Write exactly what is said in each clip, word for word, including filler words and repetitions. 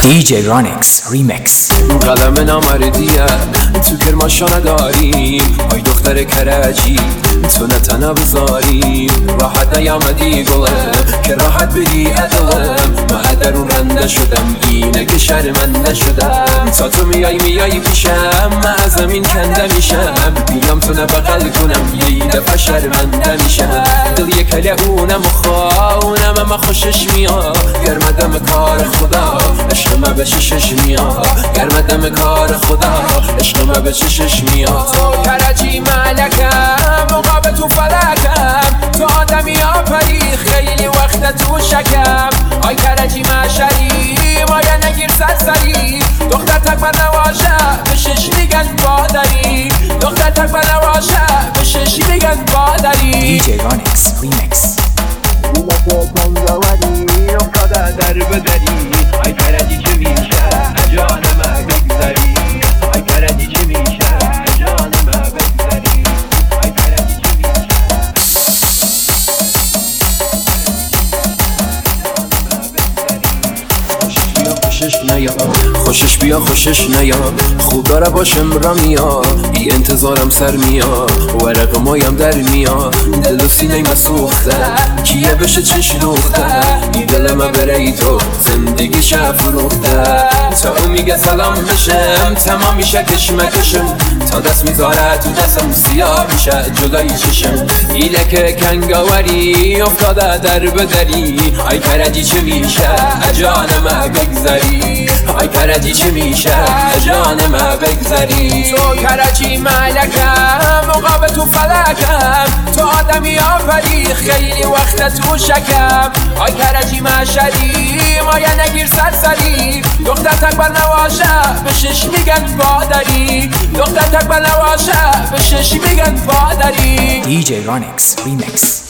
دی جی رانکس ریمکس. قلم نامردیه تو کرماشا نداریم، آی دختر کرجی تو نتنه بذاریم. راحت نیامدی گلم که راحت بدی ادلم، من در اون رنده شدم اینه که شرمنده شدم. تا تو میای میای پیشم من از زمین کنده میشم، بیام تو نبغل کنم یه دفعه شرمنده میشم. دل یک کله اونم خواهونم اما خوشش میاد، گرمدم کار خدا عشق من به چشش میاد، گرمدم کار خدا عشق من به چشش میاد. تو کرجی ملکم مقابل تو فلکم، تو آدمی آفری خیلی وقت تو شکم. آی کرجی مشری مایا نگیر سرسری، دختر تک من نواشه به شش میگن بادری، دختر تک من نواشه به شش میگن بادری. دی جی رانکس ریمکس. کنگواری افتاده در بدری، آی کرجی چه میشه جانم بگذری، آی کرجی چه میشه جانم بگذری، آی کرجی چه میشه. خوشش نیا خوشش بیا خوشش نیا، خوب داره باشم را میا، بی انتظارم سر میا، ورق مایم در میا. دل و سینه مسوخته کیه بشه چش دوخته، این دل ما برای تو زندگی شه فروخته. تا اون میگه سلام بشم تمام میشه کشمکشم، تا دست میذاره تو دستم سیاه میشه جلوی چشم. ایله که کنگاوری افتاده در بدری، آی کرجی چه میشه جانم بگذری، آی کرجی چه میشه جانم بگذری. تو کرجی ملکم مقابل تو فلکم، تو آدمی آفری خیلی وقت تو شکم. آی کرجی مشری مایا نگیر سرسری، دختر تک بر نواشه به شش میگن بادری، دختر تک بر نواشه به شش میگن بادری. دی جی رانکس ریمکس.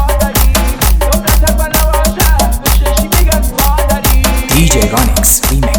دی جی رانکس ریمکس.